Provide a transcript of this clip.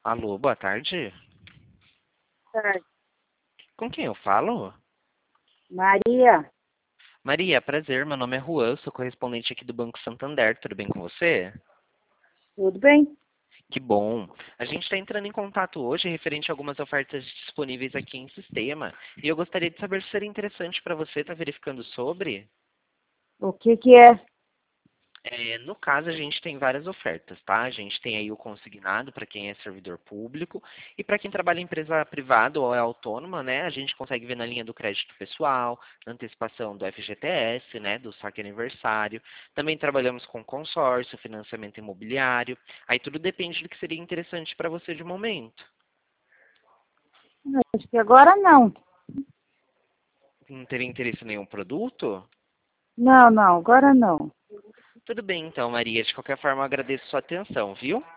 Alô, boa tarde. Certo. Com quem eu falo? Maria, Maria, prazer, meu nome é Juan, sou correspondente aqui do Banco Santander, tudo bem com você? tudo bem? Que bom. A gente está entrando em contato hoje referente a algumas ofertas disponíveis aqui em sistema. E eu gostaria de saber se seria interessante para você estar verificando sobre. O que que é? No caso, a gente tem várias ofertas, tá? A gente tem aí o consignado para quem é servidor público e para quem trabalha em empresa privada ou é autônoma, né? A gente consegue ver na linha do crédito pessoal, na antecipação do FGTS, né? Do saque aniversário. Também trabalhamos com consórcio, financiamento imobiliário. Aí tudo depende do que seria interessante para você de momento. Acho que agora não. Não teria interesse em nenhum produto? Não, agora não. Tudo bem então, Maria. De qualquer forma, eu agradeço sua atenção, viu?